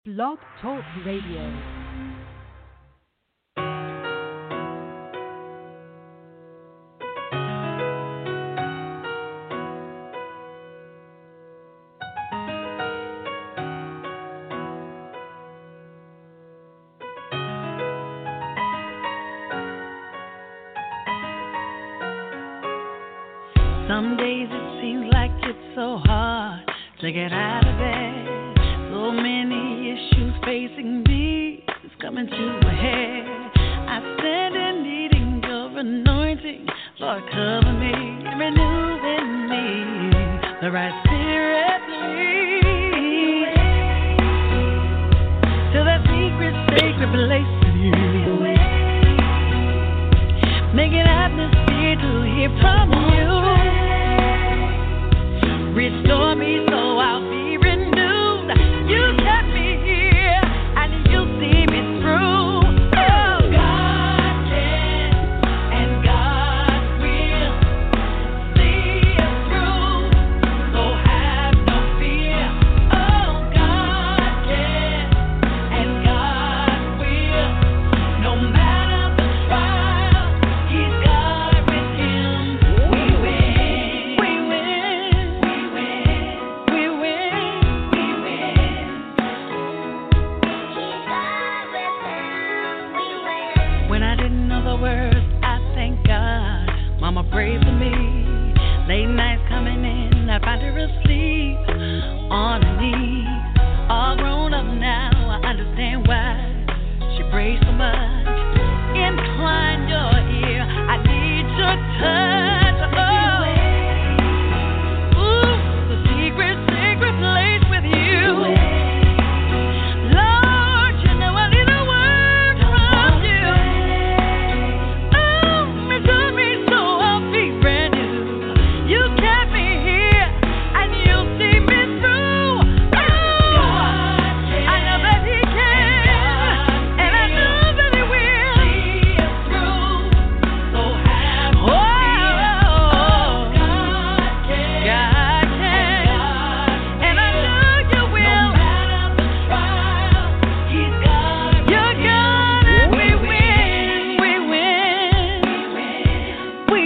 Blog Talk Radio. Some days it seems like it's so hard to get out of bed. So many issues facing me, it's coming to a head. I stand in needing your anointing. Lord, cover me and renew in me the right spirit lead to that secret, sacred place with you. Make an atmosphere to hear from you. Restore me so I'll be renewed. You kept me here and you see me through. Oh, God can and God will see us through. So have no fear. Oh, God can and God will. No matter the trial, He's God with Him. We win. We win. We win. We win. We win. When I didn't know the words, I thank God. Mama prayed for me. Late nights coming in, I find her asleep on her knees. All grown up now, I understand why she prays so much. Incline your ear, I need your touch. Oh, the secret, sacred place with you. Lord, you know I need a word from you. Oh, restore me so I'll be brand new. You kept me here and you'll see me through. Oh, I know that He can and I know that He will see us through. So have no fear. Oh, God can and I know you will. No matter the trial, He's God. You're God and we win. We win. We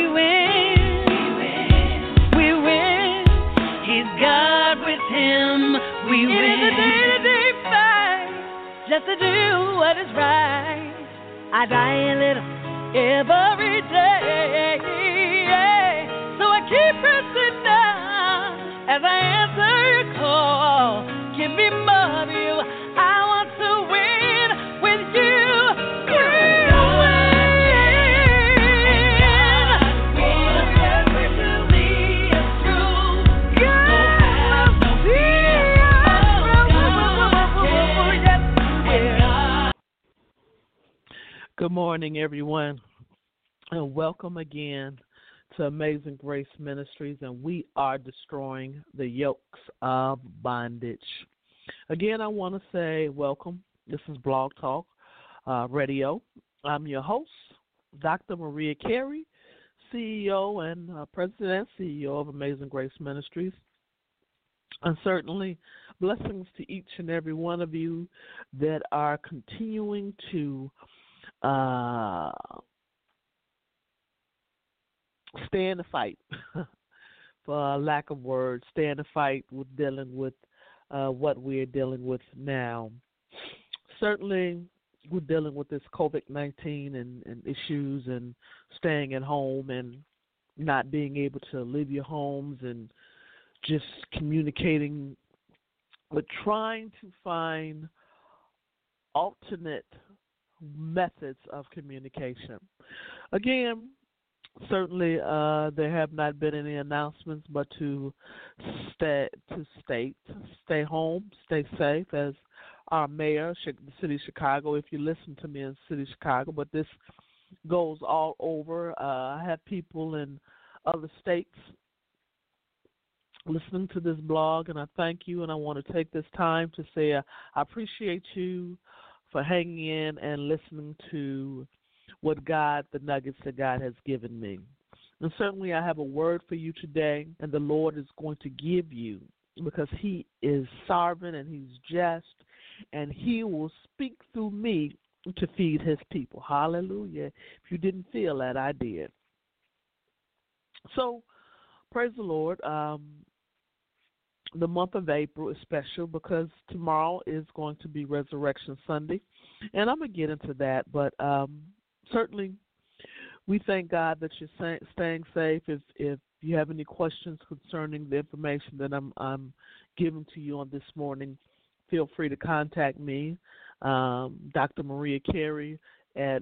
win. We win. He's God with Him. We win. It is a day-to-day fight just to do what is right. I die a little every day. So I keep pressing down as I answer your call. Give me more of you. I want to win with you. We win. Good morning, everyone, and welcome again to Amazing Grace Ministries, and we are destroying the yokes of bondage. Again, I want to say welcome. This is Blog Talk Radio. I'm your host, Dr. Maria Carey, CEO and President and CEO of Amazing Grace Ministries. And certainly blessings to each and every one of you that are continuing to stay in the fight, for lack of words, stay in the fight with dealing with what we're dealing with now. Certainly, we're dealing with this COVID-19 and issues and staying at home and not being able to leave your homes and just communicating, but trying to find alternate methods of communication. Again, certainly there have not been any announcements, but to stay home, stay safe, as our mayor, the city of Chicago, if you listen to me in the city of Chicago, but this goes all over. I have people in other states listening to this blog, and I thank you, and I want to take this time to say I appreciate you for hanging in and listening to what God, the nuggets that God has given me. And certainly I have a word for you today, and the Lord is going to give you, because He is sovereign and He's just, and he will speak through me to feed his people. Hallelujah. If you didn't feel that, I did. So, praise the Lord. The month of April is special because tomorrow is going to be Resurrection Sunday, and I'm going to get into that, but certainly we thank God that you're staying safe. If you have any questions concerning the information that I'm giving to you on this morning, feel free to contact me, Dr. Maria Carey, at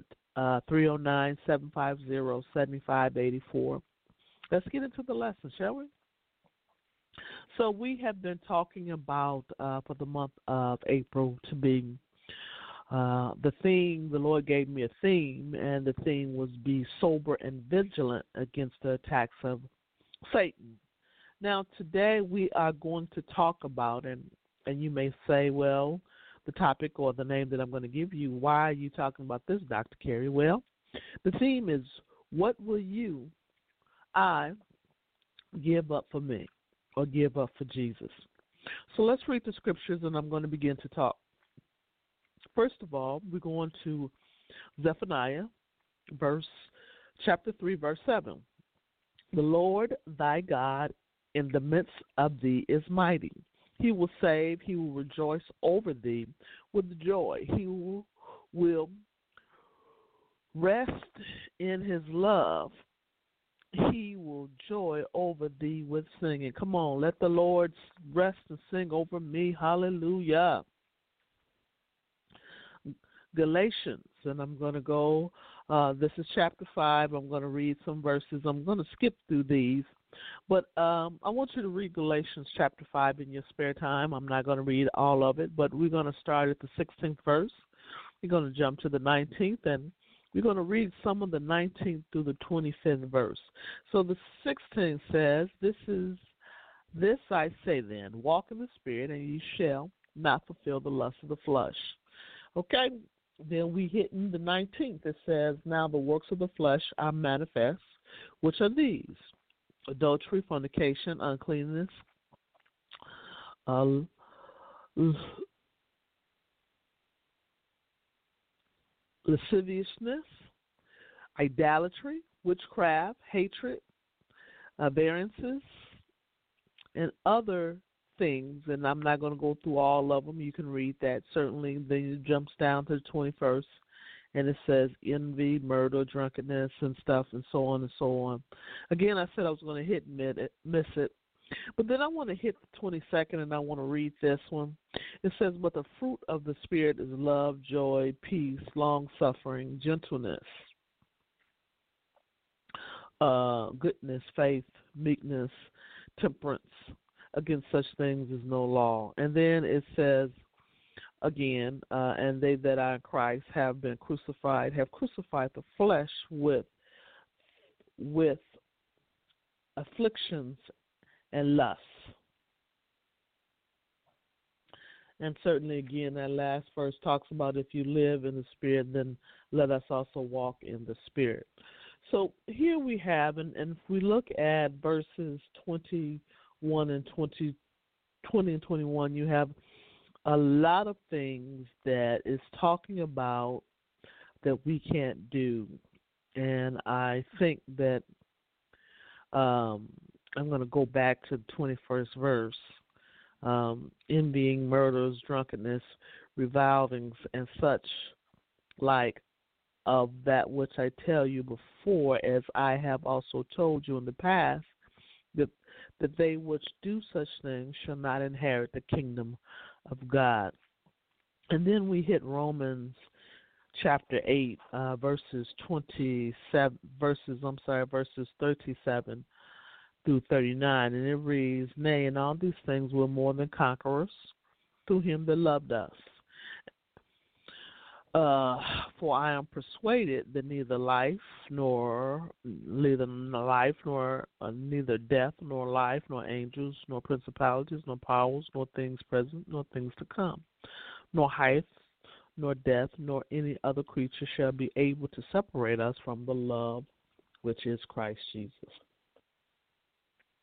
309-750-7584. Let's get into the lesson, shall we? So we have been talking about, for the month of April, to be the theme. The Lord gave me a theme, and the theme was be sober and vigilant against the attacks of Satan. Now, today we are going to talk about, and you may say, well, the topic or the name that I'm going to give you, why are you talking about this, Dr. Carey? Well, the theme is, what will I give up for me, or give up for Jesus? So let's read the scriptures, and I'm going to begin to talk. First of all, we're going to Zephaniah, chapter 3, verse 7. The Lord thy God in the midst of thee is mighty. He will save, he will rejoice over thee with joy. He will rest in his love. He will joy over thee with singing. Come on, let the Lord rest and sing over me. Hallelujah. Galatians, and I'm going to go, this is chapter 5. I'm going to read some verses. I'm going to skip through these, but I want you to read Galatians chapter 5 in your spare time. I'm not going to read all of it, but we're going to start at the 16th verse. We're going to jump to the 19th, and we're going to read some of the 19th through the 25th verse. So the 16th says, This I say then, walk in the Spirit, and ye shall not fulfill the lust of the flesh. Okay, then we hit in the 19th. It says, now the works of the flesh are manifest, which are these: adultery, fornication, uncleanness, lasciviousness, idolatry, witchcraft, hatred, variances, and other things. And I'm not going to go through all of them. You can read that. Certainly, then it jumps down to the 21st, and it says envy, murder, drunkenness, and stuff, and so on and so on. Again, I said I was going to hit and miss it. But then I want to hit the 22nd, and I want to read this one. It says, but the fruit of the Spirit is love, joy, peace, long-suffering, gentleness, goodness, faith, meekness, temperance. Against such things is no law. And then it says, again, and they that are in Christ have crucified the flesh with afflictions and lusts. And certainly, again, that last verse talks about if you live in the Spirit, then let us also walk in the Spirit. So here we have, and if we look at verses 21 and 20 and 21, you have a lot of things that is talking about that we can't do. And I think that I'm going to go back to the 21st verse. Envying, murders, drunkenness, revilings, and such like of that which I tell you before, as I have also told you in the past, that they which do such things shall not inherit the kingdom of God. And then we hit Romans chapter 8, verses 37 through 39, and it reads, nay, in all these things we're more than conquerors through him that loved us. For I am persuaded that neither death, nor life, nor angels, nor principalities, nor powers, nor things present, nor things to come, nor height, nor depth, nor any other creature shall be able to separate us from the love which is Christ Jesus.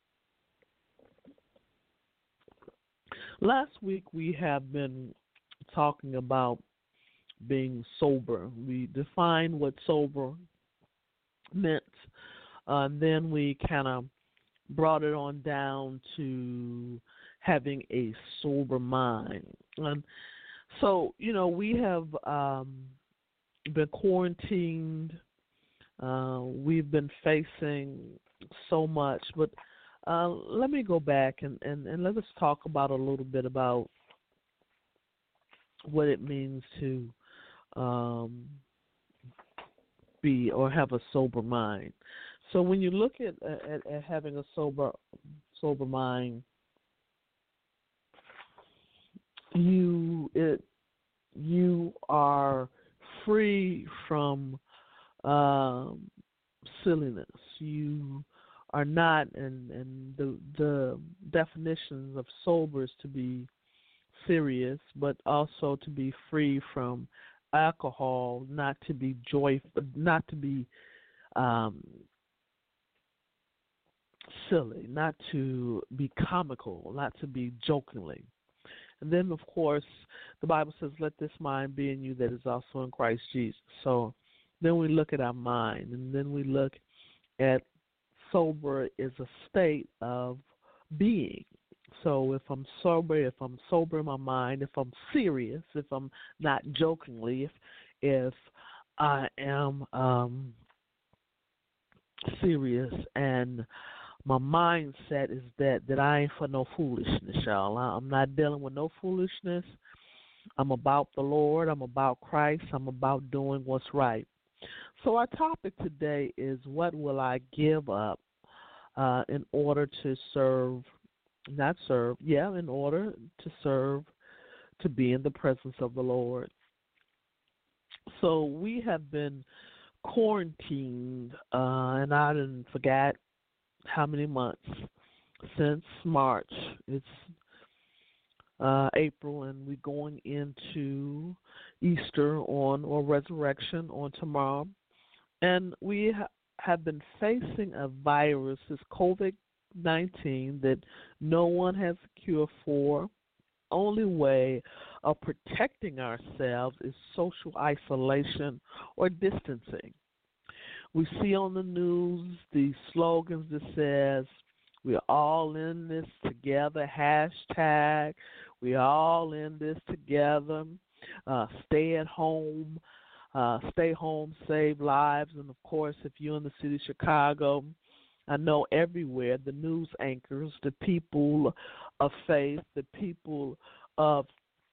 Last week we have been talking about being sober. We defined what sober meant, and then we kind of brought it on down to having a sober mind. And so, we have been quarantined. We've been facing so much, but let me go back and let us talk about a little bit about what it means to be or have a sober mind. So when you look at having a sober mind, you are free from silliness. You are not, and the definitions of sober is to be serious, but also to be free from alcohol, not to be joyful, not to be silly, not to be comical, not to be jokingly. And then, of course, the Bible says, let this mind be in you that is also in Christ Jesus. So then we look at our mind, and then we look at sober is a state of being. So if I'm sober in my mind, if I'm serious, if I'm not jokingly, if I am serious, and my mindset is that I ain't for no foolishness, y'all. I'm not dealing with no foolishness. I'm about the Lord. I'm about Christ. I'm about doing what's right. So our topic today is, what will I give up in order to serve, in order to serve, to be in the presence of the Lord. So we have been quarantined, and I didn't forget how many months since March. It's April, and we're going into Easter or Resurrection on tomorrow. And we have been facing a virus, this COVID-19, that no one has a cure for. Only way of protecting ourselves is social isolation or distancing. We see on the news the slogans that says, we're all in this together, hashtag, we're all in this together, stay at home, stay home, save lives. And, of course, if you're in the city of Chicago, I know everywhere the news anchors, the people of faith, the people of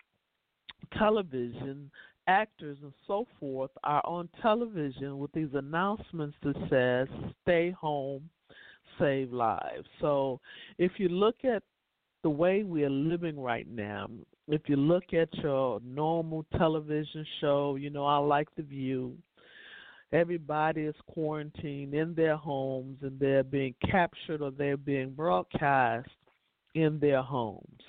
television, actors and so forth are on television with these announcements that says, stay home, save lives. So if you look at the way we are living right now, if you look at your normal television show, I like The View, everybody is quarantined in their homes, and they're being captured or they're being broadcast in their homes.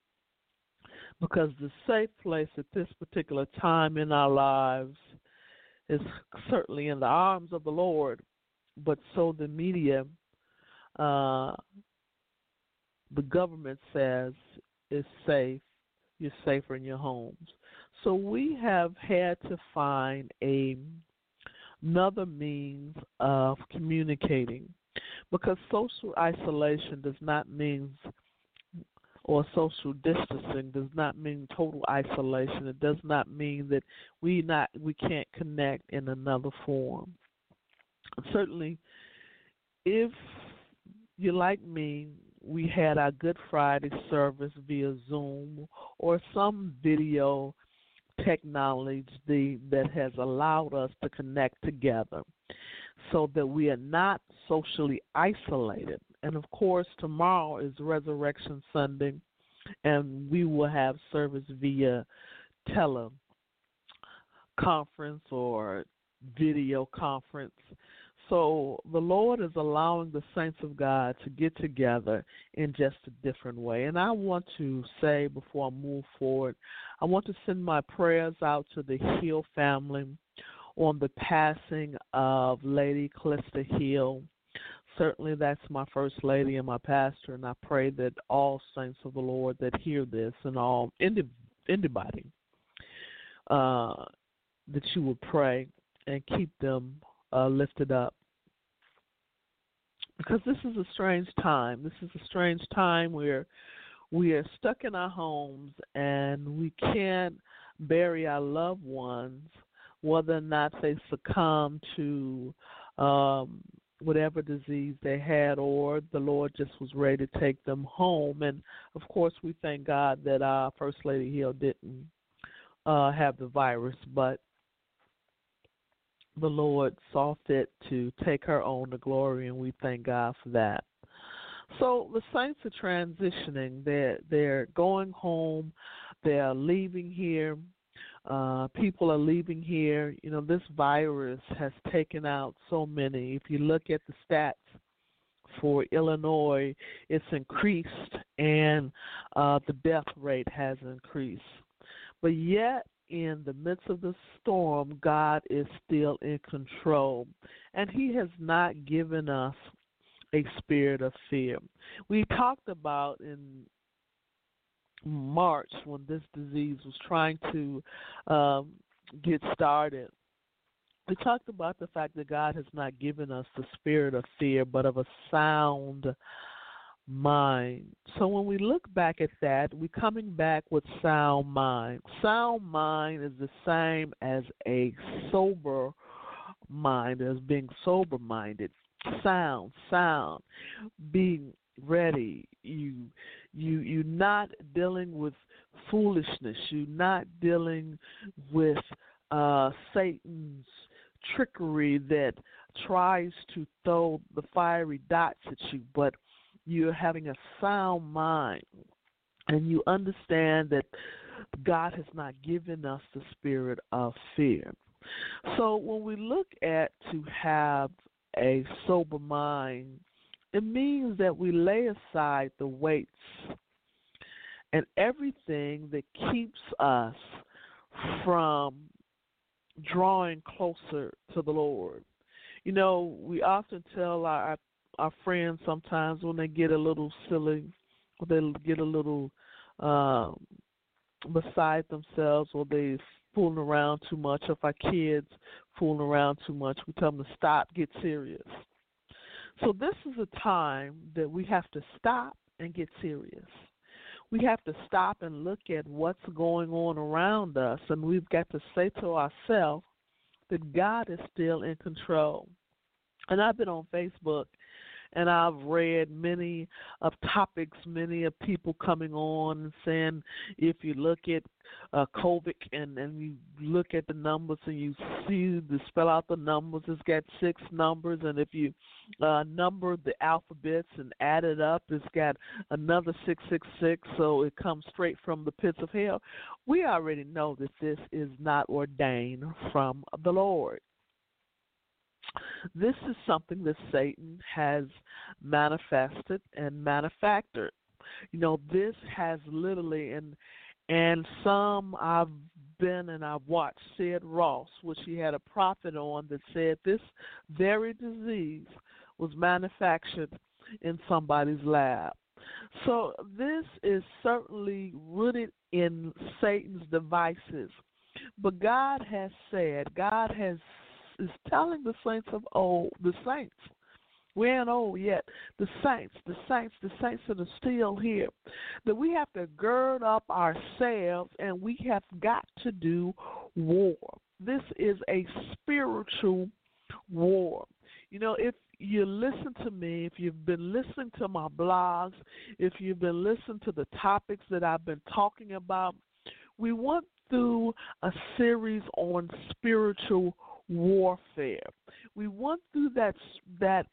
Because the safe place at this particular time in our lives is certainly in the arms of the Lord, but so the media, the government says is safe. You're safer in your homes. So we have had to find another means of communicating, because social isolation does not mean, or social distancing does not mean total isolation. It does not mean that we can't connect in another form. Certainly, if you're like me, we had our Good Friday service via Zoom or some video technology that has allowed us to connect together so that we are not socially isolated. And, of course, tomorrow is Resurrection Sunday, and we will have service via teleconference or video conference. So the Lord is allowing the saints of God to get together in just a different way. And I want to say, before I move forward, I want to send my prayers out to the Hill family on the passing of Lady Callista Hill. Certainly that's my First Lady and my pastor, and I pray that all saints of the Lord that hear this, and all anybody that you would pray and keep them lifted up. Because this is a strange time. This is a strange time where we are stuck in our homes and we can't bury our loved ones, whether or not they succumb to whatever disease they had, or the Lord just was ready to take them home. And, of course, we thank God that our First Lady Hill didn't have the virus, but the Lord saw fit to take her on to glory, and we thank God for that. So the saints are transitioning. They're going home. They're leaving here. People are leaving here. You know, this virus has taken out so many. If you look at the stats for Illinois, it's increased, and the death rate has increased. But yet, in the midst of the storm, God is still in control, and He has not given us a spirit of fear. We talked about in March, when this disease was trying to get started, we talked about the fact that God has not given us the spirit of fear, but of a sound mind. So when we look back at that, we're coming back with sound mind. Sound mind is the same as a sober mind, as being sober-minded. Sound, being ready. You're not dealing with foolishness. You're not dealing with Satan's trickery that tries to throw the fiery dots at you, but you're having a sound mind, and you understand that God has not given us the spirit of fear. So when we look at to have a sober mind, it means that we lay aside the weights and everything that keeps us from drawing closer to the Lord. You know, we often tell our friends sometimes when they get a little silly, or they get a little beside themselves, or they fooling around too much. If our kids fooling around too much, we tell them to stop, get serious. So this is a time that we have to stop and get serious. We have to stop and look at what's going on around us, and we've got to say to ourselves that God is still in control. And I've been on Facebook, and I've read many of topics, many of people coming on and saying, if you look at COVID and you look at the numbers and you see the spell out the numbers, it's got 6 numbers, and if you number the alphabets and add it up, it's got another 666, so it comes straight from the pits of hell. We already know that this is not ordained from the Lord. This is something that Satan has manifested and manufactured. You know, this has literally, and some I've been and I've watched, Sid Ross, which he had a prophet on that said this very disease was manufactured in somebody's lab. So this is certainly rooted in Satan's devices. But God has said, is telling the saints of old, the saints, we ain't old yet, the saints that are still here, that we have to gird up ourselves and we have got to do war. This is a spiritual war. You know, if you listen to me, if you've been listening to my blogs, if you've been listening to the topics that I've been talking about, we went through a series on spiritual warfare. We went through that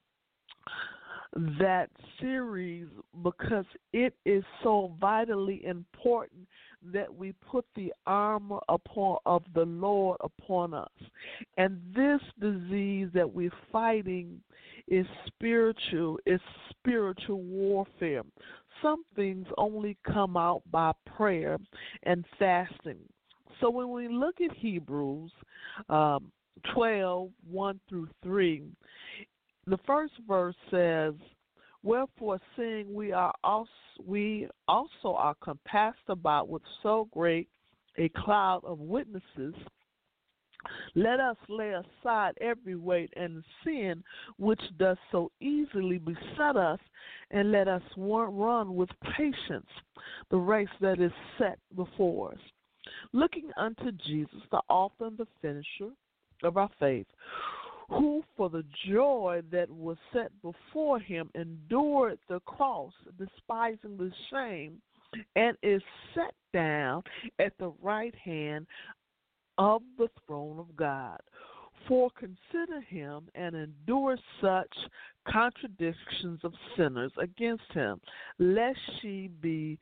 series because it is so vitally important that we put the armor of the Lord upon us. And this disease that we're fighting is spiritual. It's spiritual warfare. Some things only come out by prayer and fasting. So when we look at Hebrews 12, 1 through 3, the first verse says, "Wherefore, seeing we also are compassed about with so great a cloud of witnesses, let us lay aside every weight and sin which does so easily beset us, and let us run with patience the race that is set before us. Looking unto Jesus, the author and the finisher of our faith, who for the joy that was set before him endured the cross, despising the shame, and is set down at the right hand of the throne of God. For consider him and endure such contradictions of sinners against him, lest she be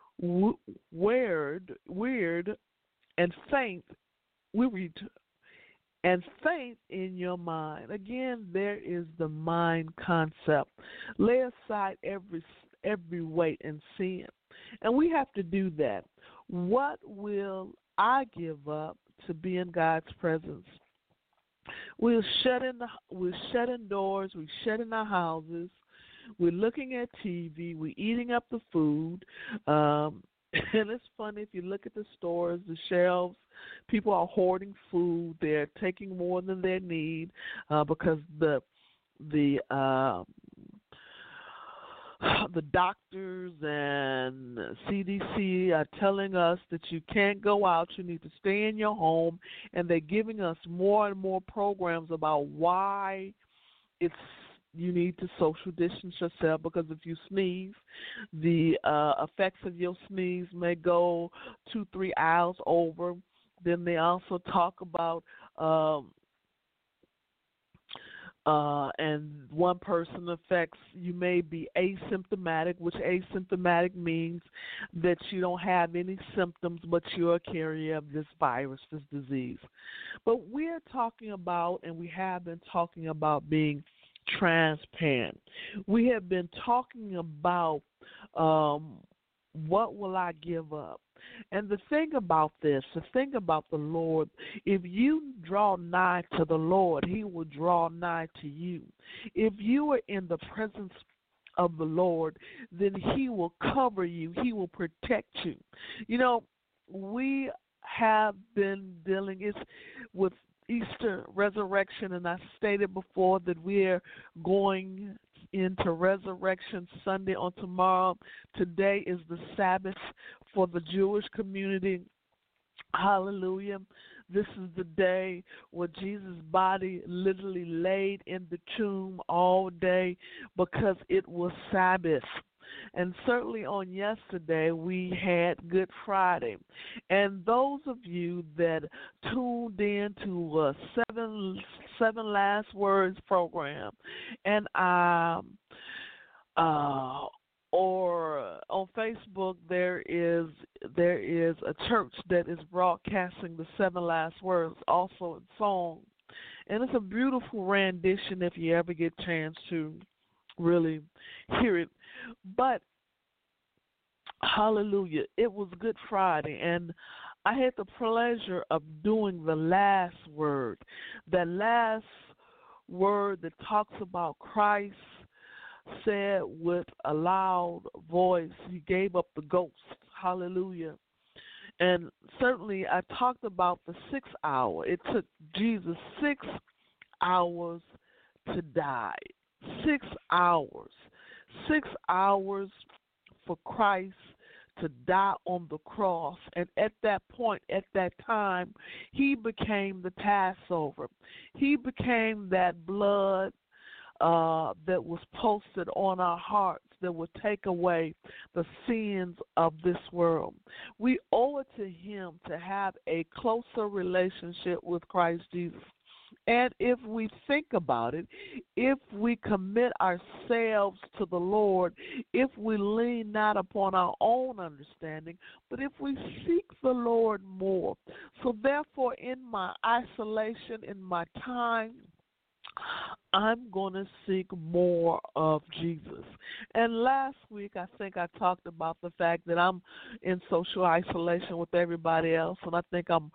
weird and faint, wearied and faint in your mind. Again, there is the mind concept. Lay aside every weight and sin, and we have to do that. What will I give up to be in God's presence? We're shutting doors. We're shutting our houses. We're looking at TV. We're eating up the food. And it's funny, if you look at the stores, the shelves, people are hoarding food. They're taking more than they need because the doctors and CDC are telling us that you can't go out, you need to stay in your home, and they're giving us more and more programs about why you need to social distance yourself, because if you sneeze, the effects of your sneeze may go 2-3 hours over. Then they also talk about and one person affects, you may be asymptomatic, which asymptomatic means that you don't have any symptoms, but you're a carrier of this virus, this disease. But we're talking about, and we have been talking about, being transparent. We have been talking about what will I give up? And the thing about this, the thing about the Lord, if you draw nigh to the Lord, he will draw nigh to you. If you are in the presence of the Lord, then he will cover you. He will protect you. You know, we have been dealing with Easter resurrection, and I stated before that we're going into Resurrection Sunday on tomorrow. Today is the Sabbath for the Jewish community. Hallelujah. This is the day where Jesus' body literally laid in the tomb all day because it was Sabbath. And certainly on yesterday, we had Good Friday. And those of you that tuned in to Seven Last Words program, and or on Facebook, there is a church that is broadcasting the Seven Last Words, also in song. And it's a beautiful rendition if you ever get a chance to really hear it. But hallelujah, it was Good Friday, and I had the pleasure of doing the last word. That last word that talks about Christ said with a loud voice, he gave up the ghost. Hallelujah. And certainly I talked about the 6th hour. It took Jesus 6 hours to die. 6 hours. 6 hours for Christ to die on the cross. And at that point, at that time, he became the Passover. He became that blood that was posted on our hearts that would take away the sins of this world. We owe it to him to have a closer relationship with Christ Jesus. And if we think about it, if we commit ourselves to the Lord, if we lean not upon our own understanding, but if we seek the Lord more. So therefore, in my isolation, in my time, I'm going to seek more of Jesus. And last week, I think I talked about the fact that I'm in social isolation with everybody else, and I think I'm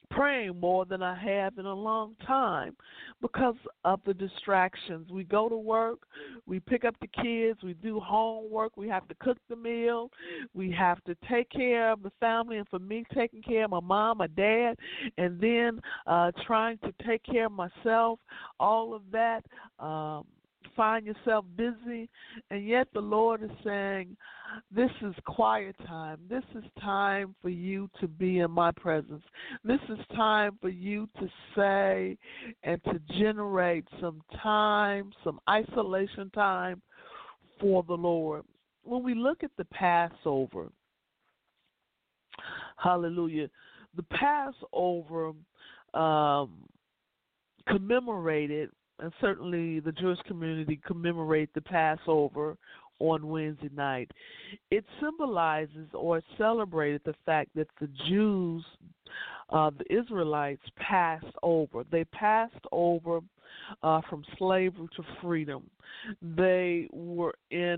praying more than I have in a long time because of the distractions. We go to work, we pick up the kids, we do homework, we have to cook the meal, we have to take care of the family, and for me, taking care of my mom, my dad, and then trying to take care of myself, all of that. Find yourself busy, and yet the Lord is saying, this is quiet time. This is time for you to be in my presence. This is time for you to say and to generate some time, some isolation time for the Lord. When we look at the Passover, hallelujah, the Passover commemorated, and certainly the Jewish community commemorate the Passover on Wednesday night. It symbolizes or celebrated the fact that the Jews, the Israelites, passed over. They passed over from slavery to freedom. They were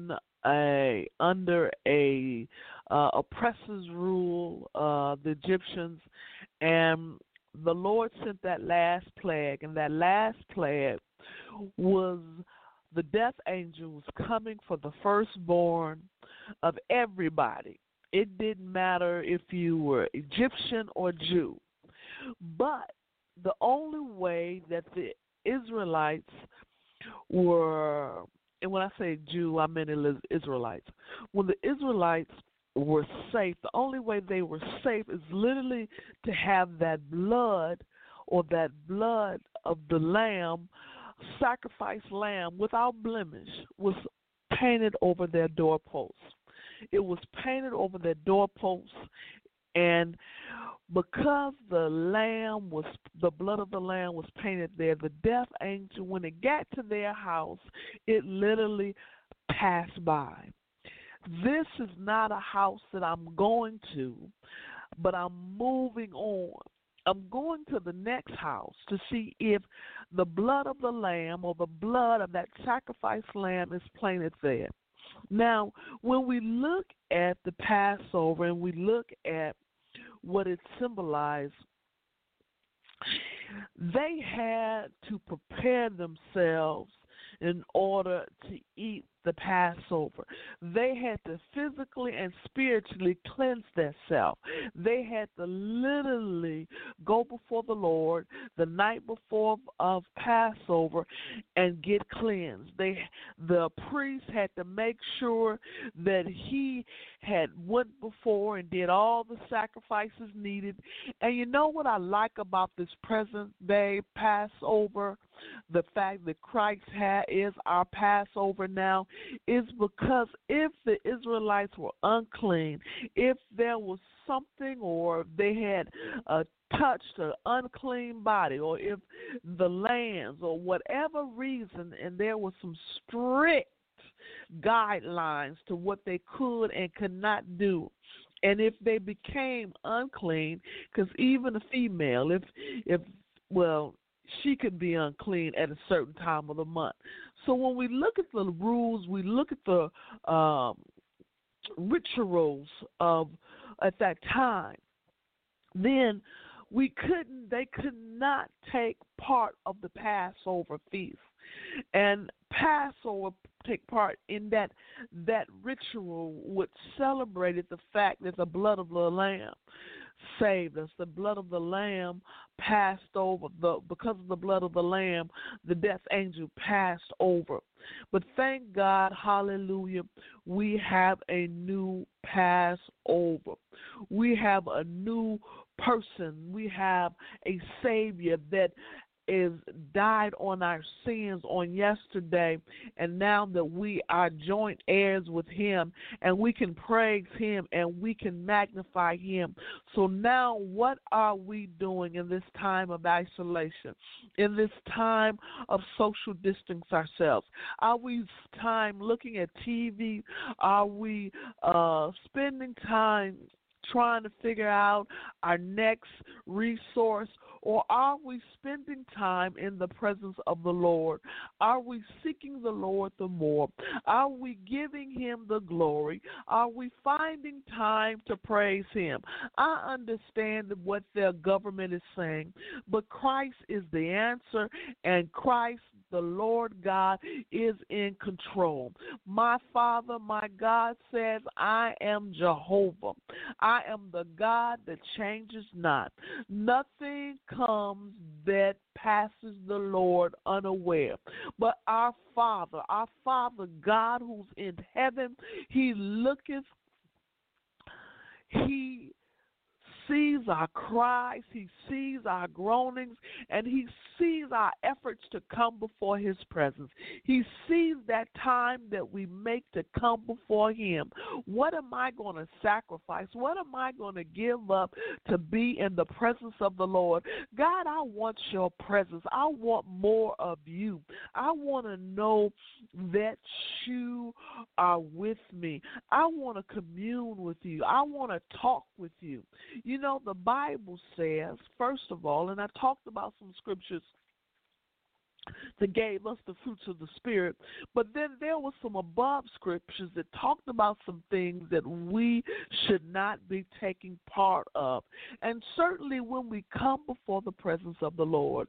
under a oppressor's rule, the Egyptians, and the Lord sent that last plague, and that last plague was the death angel was coming for the firstborn of everybody. It didn't matter if you were Egyptian or Jew. But the only way that the Israelites were, and when I say Jew, I mean Israelites. When the Israelites were safe, the only way they were safe is literally to have that blood, or that blood of the lamb, sacrificed lamb without blemish, was painted over their doorposts. It was painted over their doorposts, and because the blood of the lamb was painted there, the death angel, when it got to their house, it literally passed by. This is not a house that I'm going to, but I'm moving on. I'm going to the next house to see if the blood of the lamb, or the blood of that sacrificed lamb, is painted there. Now, when we look at the Passover and we look at what it symbolized, they had to prepare themselves in order to eat the Passover. They had to physically and spiritually cleanse themselves. They had to literally go before the Lord the night before of Passover and get cleansed. The priest had to make sure that he had went before and did all the sacrifices needed. And you know what I like about this present day Passover? The fact that Christ is our Passover now, is because if the Israelites were unclean, if there was something, or they had touched an unclean body, or if the lambs, or whatever reason, and there was some strict guidelines to what they could and could not do. And if they became unclean, because even a female, she could be unclean at a certain time of the month. So when we look at the rules, we look at the rituals of at that time, then they could not take part of the Passover feast. And Passover take part in that ritual, which celebrated the fact that the blood of the Lamb saved us. The blood of the Lamb passed over. Because of the blood of the Lamb, the death angel passed over. But thank God, hallelujah, we have a new Passover. We have a new person. We have a Savior that is died on our sins on yesterday, and now that we are joint heirs with him, and we can praise him and we can magnify him. So now what are we doing in this time of isolation, in this time of social distance ourselves? Are we time looking at TV? Are we spending time trying to figure out our next resource, or are we spending time in the presence of the Lord? Are we seeking the Lord the more? Are we giving him the glory? Are we finding time to praise him? I understand what their government is saying, but Christ is the answer, and Christ, the Lord God, is in control. My Father, my God says, I am Jehovah. I am the God that changes not. Nothing comes that passes the Lord unaware. But our Father God who's in heaven, he looketh, he sees our cries, he sees our groanings, and he sees our efforts to come before his presence. He sees that time that we make to come before him. What am I going to sacrifice? What am I going to give up to be in the presence of the Lord? God, I want your presence. I want more of you. I want to know that you are with me. I want to commune with you. I want to talk with you. You know, the Bible says, first of all, and I talked about some scriptures that gave us the fruits of the Spirit, but then there were some above scriptures that talked about some things that we should not be taking part of. And certainly when we come before the presence of the Lord,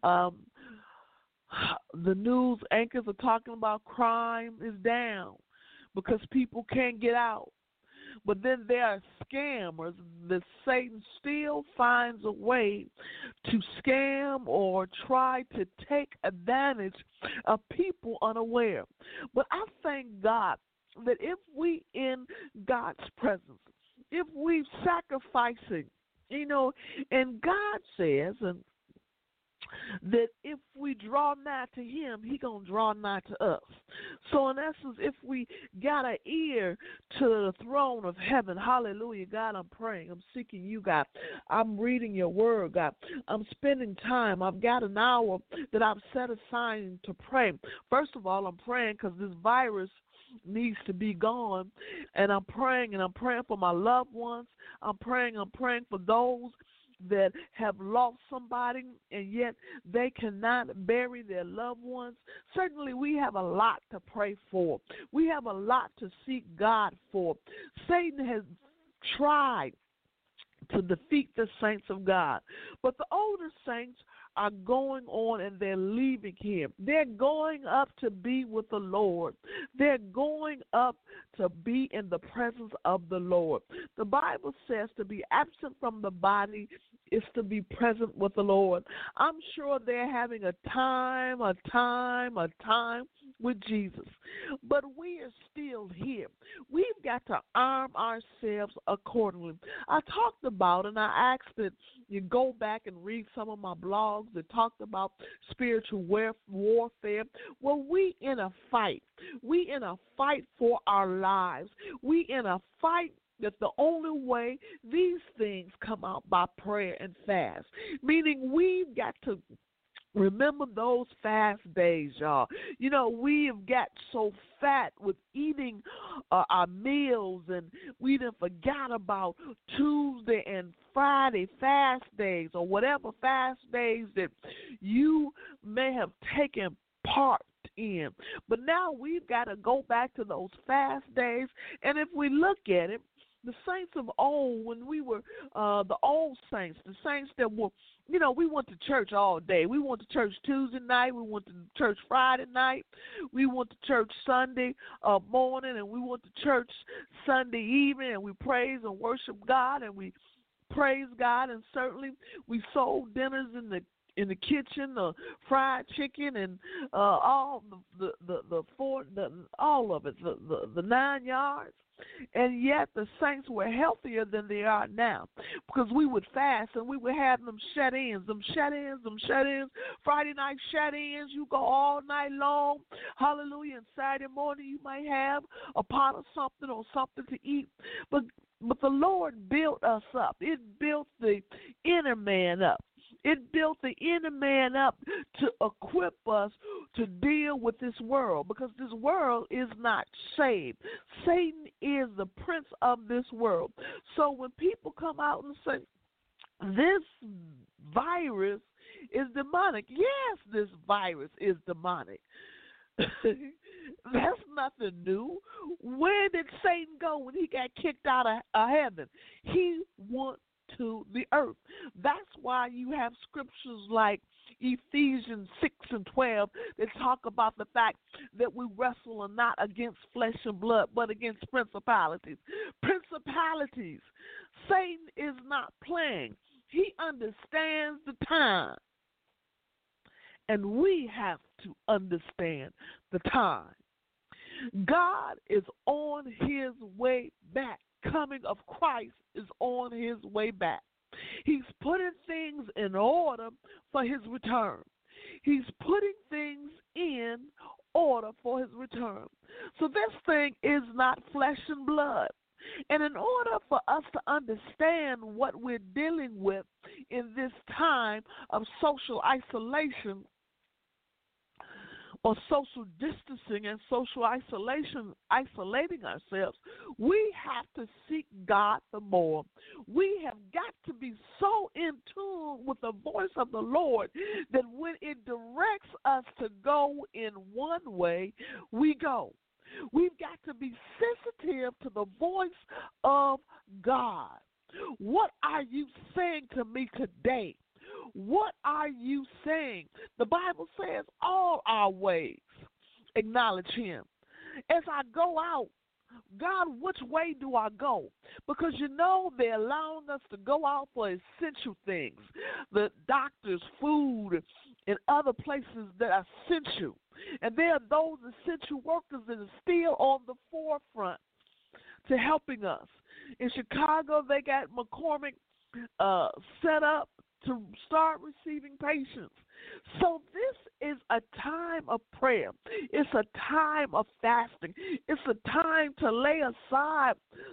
the news anchors are talking about crime is down because people can't get out. But then there are scammers that Satan still finds a way to scam or try to take advantage of people unaware. But I thank God that if we in God's presence, if we sacrificing, you know, and God says, and that if we draw nigh to him, he going to draw nigh to us. So in essence, if we got an ear to the throne of heaven, hallelujah, God, I'm praying, I'm seeking you, God. I'm reading your word, God. I'm spending time. I've got an hour that I've set aside to pray. First of all, I'm praying because this virus needs to be gone, and I'm praying for my loved ones. I'm praying for those that have lost somebody and yet they cannot bury their loved ones. Certainly we have a lot to pray for. We have a lot to seek God for. Satan has tried to defeat the saints of God, but the older saints are going on and they're leaving him. They're going up to be with the Lord. They're going up to be in the presence of the Lord. The Bible says to be absent from the body is to be present with the Lord. I'm sure they're having a time with Jesus. But we are still here. We've got to arm ourselves accordingly. I talked about, and I asked that you go back and read some of my blogs that talked about spiritual warfare. Well, we in a fight. We in a fight for our lives. We in a fight that the only way these things come out by prayer and fast, meaning we've got to remember those fast days, y'all. You know, we have got so fat with eating our meals, and we done forgot about Tuesday and Friday fast days, or whatever fast days that you may have taken part in. But now we've got to go back to those fast days, and if we look at it, the saints of old, when we were the old saints, the saints that were, you know, we went to church all day. We went to church Tuesday night. We went to church Friday night. We went to church Sunday morning, and we went to church Sunday evening, and we praised and worshiped God, and we praised God, and certainly we sold dinners in the kitchen, the fried chicken, and all all of it, the 9 yards. And yet the saints were healthier than they are now, because we would fast and we would have them shut-ins. Friday night shut-ins, you go all night long. Hallelujah. And Saturday morning you might have a pot of something or something to eat. But the Lord built us up. It built the inner man up. It built the inner man up to equip us to deal with this world because this world is not saved. Satan is the prince of this world. So when people come out and say, this virus is demonic, yes, this virus is demonic. That's nothing new. Where did Satan go when he got kicked out of heaven? He went to the earth. That's why you have scriptures like Ephesians 6:12 that talk about the fact that we wrestle not against flesh and blood, but against principalities. Principalities. Satan is not playing. He understands the time. And we have to understand the time. God is on his way back. Coming of Christ is on his way back. He's putting things in order for his return. He's putting things in order for his return. So this thing is not flesh and blood. And in order for us to understand what we're dealing with in this time of social isolation, or social distancing and social isolating ourselves, we have to seek God the more. We have got to be so in tune with the voice of the Lord that when it directs us to go in one way, we go. We've got to be sensitive to the voice of God. What are you saying to me today? What are you saying? The Bible says all our ways acknowledge him. As I go out, God, which way do I go? Because they're allowing us to go out for essential things. The doctors, food, and other places that are essential. And there are those essential workers that are still on the forefront to helping us. In Chicago, they got McCormick set up to start receiving patients. So this is a time of prayer. It's a time of fasting. It's a time to lay aside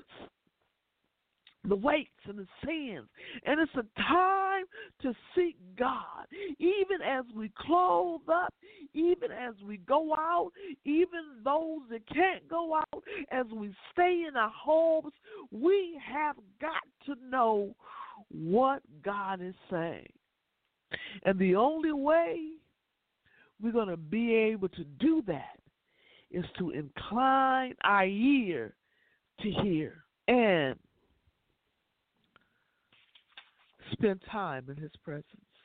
the weights and the sins. And it's a time to seek God. Even as we clothe up, even as we go out, even those that can't go out, as we stay in our homes, we have got to know what God is saying. And the only way we're going to be able to do that is to incline our ear to hear and spend time in his presence.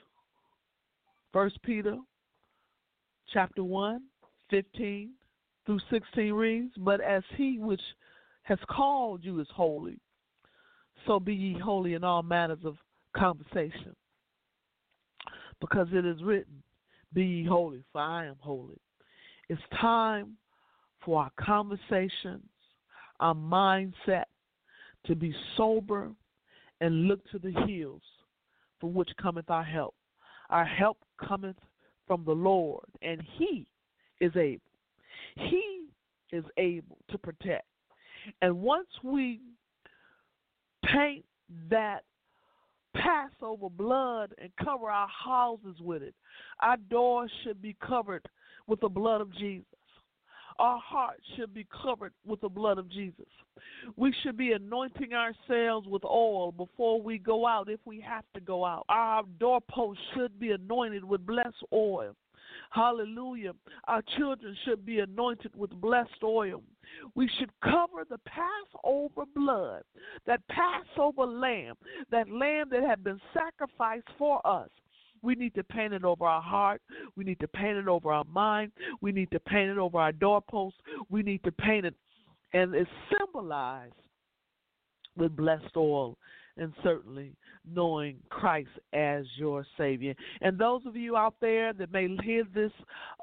1 Peter chapter 1, 15 through 16 reads, "But as he which has called you is holy, so be ye holy in all manners of conversation. Because it is written, be ye holy, for I am holy." It's time for our conversations, our mindset to be sober and look to the hills from which cometh our help. Our help cometh from the Lord, and he is able. He is able to protect. And once we paint that Passover blood and cover our houses with it, our doors should be covered with the blood of Jesus. Our hearts should be covered with the blood of Jesus. We should be anointing ourselves with oil before we go out if we have to go out. Our doorposts should be anointed with blessed oil. Hallelujah. Our children should be anointed with blessed oil. We should cover the Passover blood, that Passover lamb, that lamb that had been sacrificed for us. We need to paint it over our heart. We need to paint it over our mind. We need to paint it over our doorposts. We need to paint it, and it's symbolized with blessed oil, and certainly knowing Christ as your Savior. And those of you out there that may hear this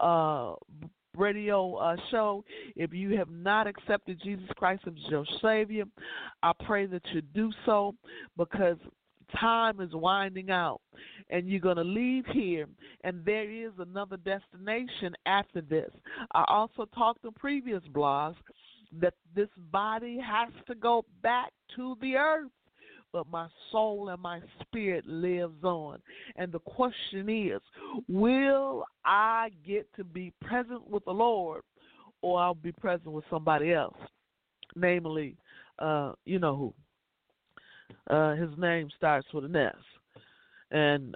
radio show, if you have not accepted Jesus Christ as your Savior, I pray that you do so, because time is winding out, and you're going to leave here, and there is another destination after this. I also talked in previous blogs that this body has to go back to the earth. but my soul and my spirit lives on. And the question is, will I get to be present with the Lord, or I'll be present with somebody else? Namely, you know who. His name starts with an S. And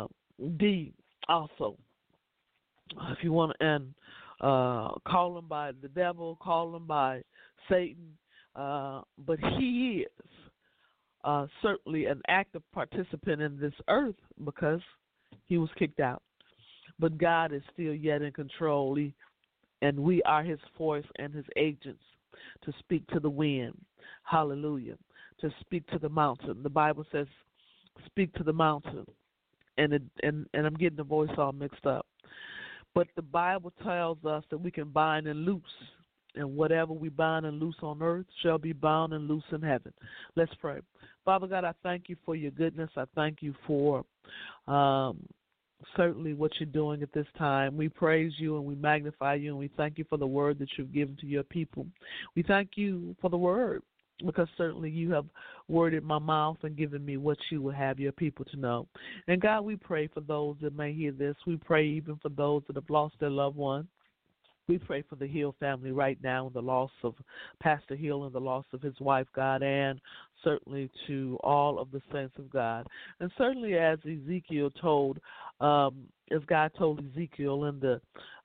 D also. If you want to, and call him by the devil, call him by Satan, but he is certainly an active participant in this earth because he was kicked out. But God is still yet in control, and we are his voice and his agents to speak to the wind. Hallelujah. To speak to the mountain. The Bible says, speak to the mountain. And I'm getting the voice all mixed up. But the Bible tells us that we can bind and loose, and whatever we bind and loose on earth shall be bound and loose in heaven. Let's pray. Father God, I thank you for your goodness. I thank you for certainly what you're doing at this time. We praise you and we magnify you, and we thank you for the word that you've given to your people. We thank you for the word, because certainly you have worded my mouth and given me what you will have your people to know. And God, we pray for those that may hear this. We pray even for those that have lost their loved one. We pray for the Hill family right now, and the loss of Pastor Hill and the loss of his wife, God, and certainly to all of the saints of God. And certainly as Ezekiel told, as God told Ezekiel in the,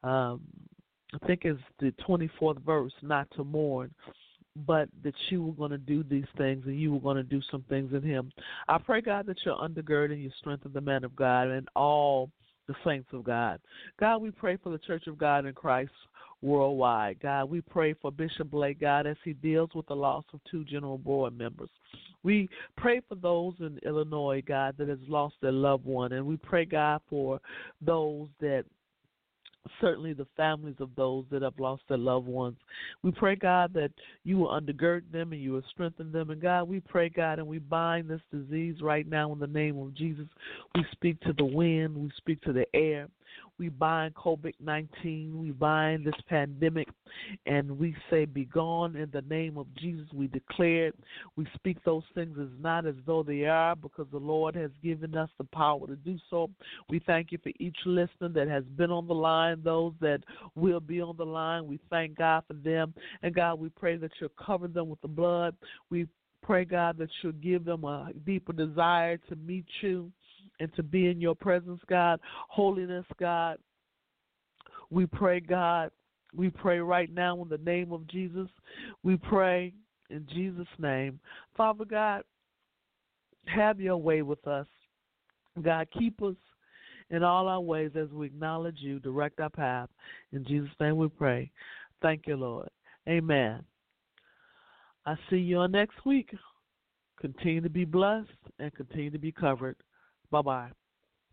I think it's the 24th verse, not to mourn, but that you were going to do these things and you were going to do some things in him. I pray, God, that you're undergirding, you strengthen the man of God and all the saints of God. God, we pray for the Church of God in Christ worldwide. God, we pray for Bishop Blake, God, as he deals with the loss of 2 general board members. We pray for those in Illinois, God, that has lost their loved one. And we pray, God, for those that certainly the families of those that have lost their loved ones. We pray, God, that you will undergird them and you will strengthen them. And, God, we pray, God, and we bind this disease right now in the name of Jesus. We speak to the wind. We speak to the air. We bind COVID-19. We bind this pandemic, and we say, be gone in the name of Jesus. We declare it. We speak those things as not as though they are, because the Lord has given us the power to do so. We thank you for each listener that has been on the line, those that will be on the line. We thank God for them. And, God, we pray that you'll cover them with the blood. We pray, God, that you'll give them a deeper desire to meet you and to be in your presence, God. Holiness, God. We pray, God. We pray right now in the name of Jesus. We pray in Jesus' name. Father God, have your way with us. God, keep us in all our ways as we acknowledge you, direct our path. In Jesus' name we pray. Thank you, Lord. Amen. I see you on next week. Continue to be blessed and continue to be covered. Bye-bye.